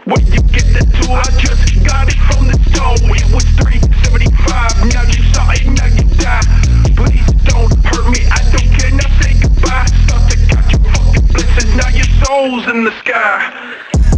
Where you get that tool? I just got it from the store. It was $3.75. Now you saw it, now you die. Please don't hurt me, I don't care. Now say goodbye. Start to count your fucking blessings. Now your soul's in the sky.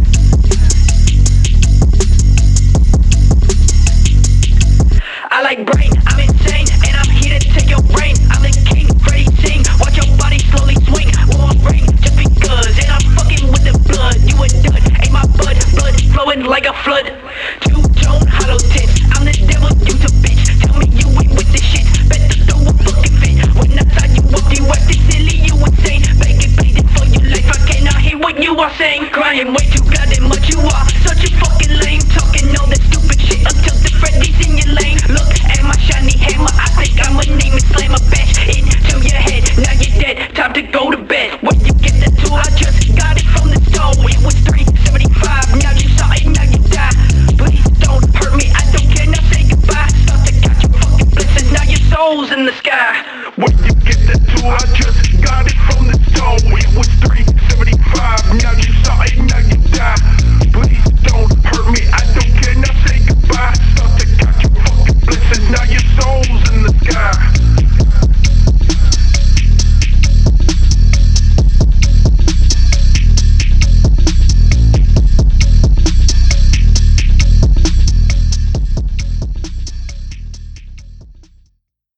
I like brain, I'm insane, and I'm here to take your brain. I'm the king, ready sing, watch your body slowly swing. Won't ring, just because, and I'm fucking with the blood. You a dud, ain't my blood flowing like a flood. Two-tone hollow tits, I'm the devil, you's a bitch. Tell me you ain't with this shit, better throw a fucking fit. When I tie you up, you acting silly, you insane. Beg it, paid it for your life, I cannot hear what you are saying. Crying way too goddamn